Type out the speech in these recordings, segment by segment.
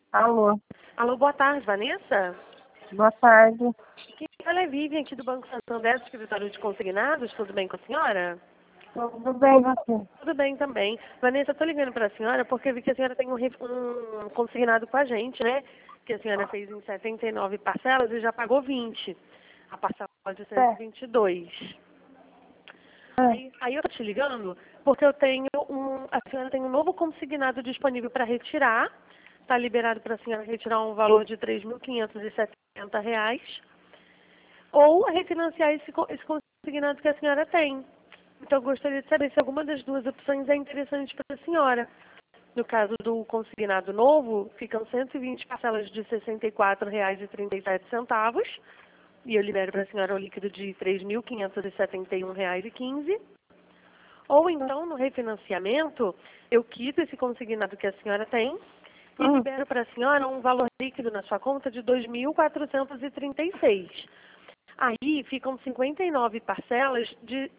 Alô, Alô, boa tarde, Vanessa. boa tarde. Ela é Vivian aqui do Banco Santander, do Escritório de Consignados. Tudo bem com a senhora? Tudo bem, você? Tudo bem também. Vanessa, estou ligando para a senhora porque eu vi que a senhora tem um consignado com a gente, né? Que a senhora fez em 79 parcelas e já pagou 20. A parcela de 122. Aí eu tô te ligando porque a senhora tem um novo consignado disponível para retirar. Está liberado para a senhora retirar um valor de R$ 3.570 ou refinanciar esse consignado que a senhora tem. Então eu gostaria de saber se alguma das duas opções é interessante para a senhora. No caso do consignado novo, ficam 120 parcelas de R$ 64,37 e eu libero para a senhora o líquido de R$ 3.571,15. Ou então, no refinanciamento, eu quito esse consignado que a senhora tem e libero para a senhora um valor líquido na sua conta de R$ 2.436. Aí ficam 59 parcelas de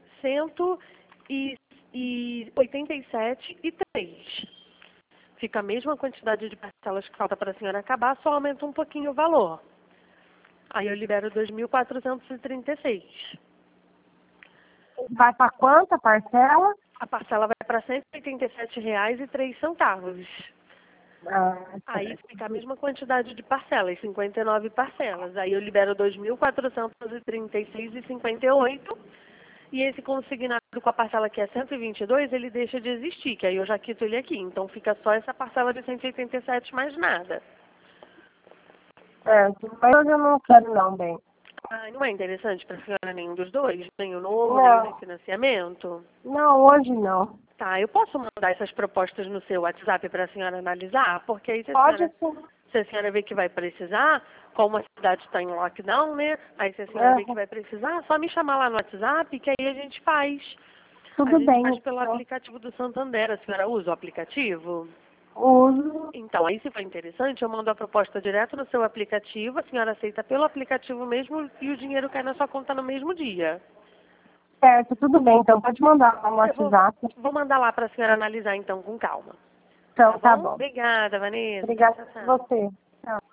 187,03. Fica a mesma quantidade de parcelas que falta para a senhora acabar, só aumenta um pouquinho o valor. Aí eu libero 2.436. Vai para quanta parcela? A parcela vai para R$ 187,03. Aí fica a mesma quantidade de parcelas, 59 parcelas. Aí eu libero 2.436,58. E esse consignado com a parcela que é 122, ele deixa de existir, que aí eu já quito ele aqui. Então fica só essa parcela de 187 mais nada. Certo, mas hoje eu não quero não, bem. Não é interessante para a senhora nenhum dos dois? Nem o novo, nem o refinanciamento? Não, hoje não. Tá, eu posso mandar essas propostas no seu WhatsApp para a senhora analisar? Porque aí Pode sim. se a senhora vê que vai precisar, como a cidade está em lockdown, né? Aí se a senhora vê que vai precisar, só me chamar lá no WhatsApp, que aí a gente faz. Tudo A gente bem. faz pelo Então. aplicativo do Santander. A senhora usa o aplicativo? Uso. Então, aí se for interessante, eu mando a proposta direto no seu aplicativo, a senhora aceita pelo aplicativo mesmo e o dinheiro cai na sua conta no mesmo dia. Certo, tudo bem. Então pode mandar lá no WhatsApp. Vou mandar lá para a senhora analisar então com calma. Então tá bom. Obrigada, Vanessa. Obrigada Tchau, a tchau. você. Tchau.